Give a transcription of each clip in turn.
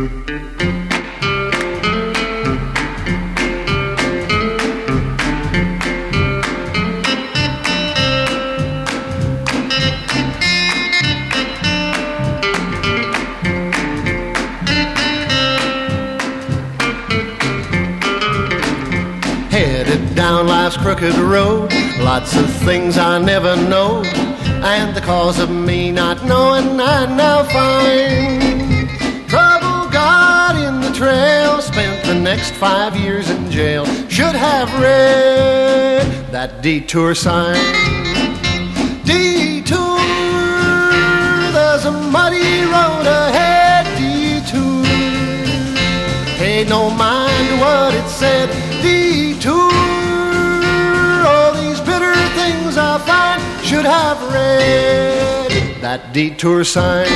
Headed down life's crooked road, lots of things I never know, and the cause of me not knowing I now find. Trouble got in the trail, spent the next 5 years in jail. Should have read that detour sign. Detour, there's a muddy road ahead. Detour, paid no mind to what it said. Detour, all these bitter things I find. Should have read that detour sign.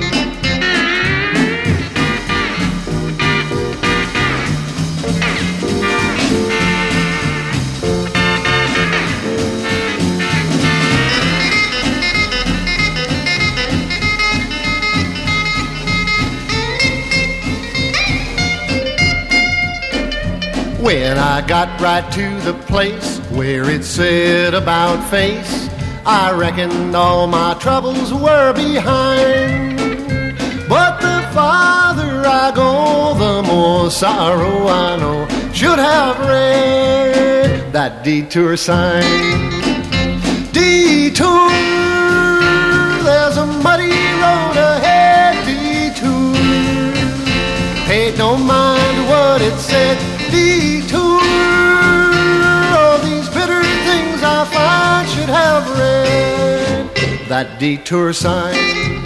When I got right to the place where it said about face, I reckoned all my troubles were behind. But the farther I go, the more sorrow I know. Should have read that detour sign. Detour, there's a muddy road ahead. Detour, paid no mind to what it said. Detour, all these bitter things I find. Should have read that detour sign.